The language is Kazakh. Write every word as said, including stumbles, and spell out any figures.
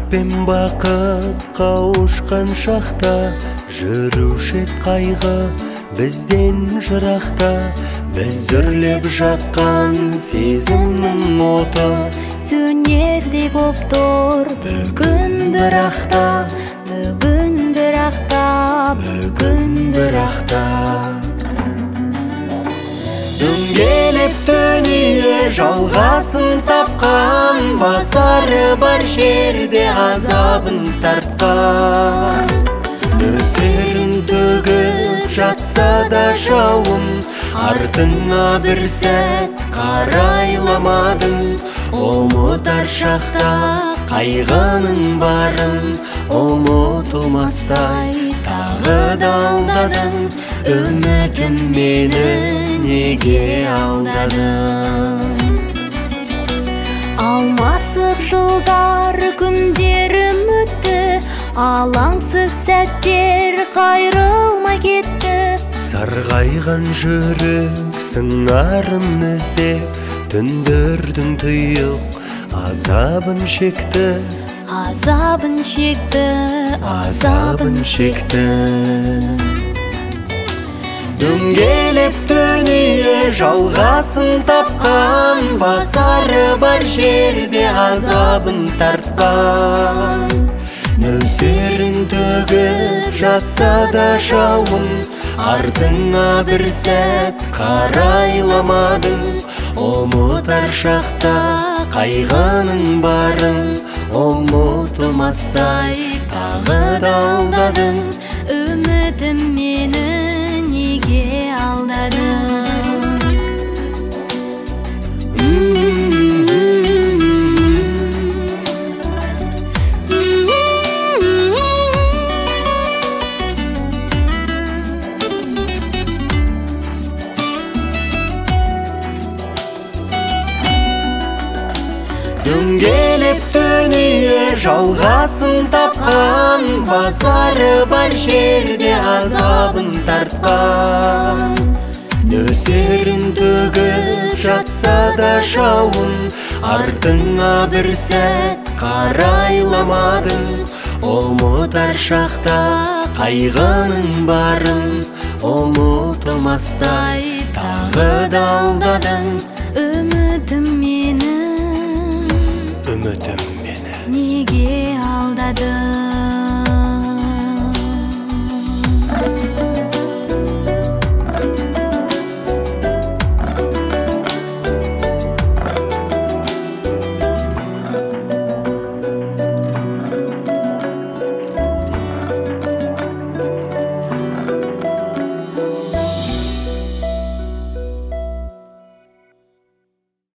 пен бақыт қауышқан шақта, жүруші ед қайғы бізден жырақта. Біз үрлеп жаққан сезімнің оты сөнердей боп тұр бүгін бірақта, бүгін бірақта, бүгін бірақта. Дөңгелеп дүние жалғасын тапқан, басары бар жерде азабын тартқан. Нөсерін төгіп жатса да жауын, артыңа бір сәт қарайламадың. Ұмытар шақта қайғының барын, ұмытылмастай тағы да алдадың. Үмітім мені неге алдадың? Алмасып жылдар күндерім өтті, алаңсыз сәттер қайрылмай кетті. Сарғайған жүрек сыңарын іздеп, түндердің тұйық азабын шекті. Азабын шекті, азабын шекті. Дөңгелеп дүние жалғасын тапқан, басары бар жерде азабын тартқан. Нөсерін төгіп жатса да жауын, артыңа бір сәт қарайламадың. Ұмытар шақта қайғының барын, ұмытылмастай тағы да алдадың. Үмітім мені неге алдадың? Дөңгелеп дүние жалғасын тапқан, басары бар жерде азабын тартқан. Нөсерін төгіп жатса да жауын, артыңа бір сәт қарайламадың. Ұмытар шақта қайғының барын, ұмытылмастай тағы да алдадың.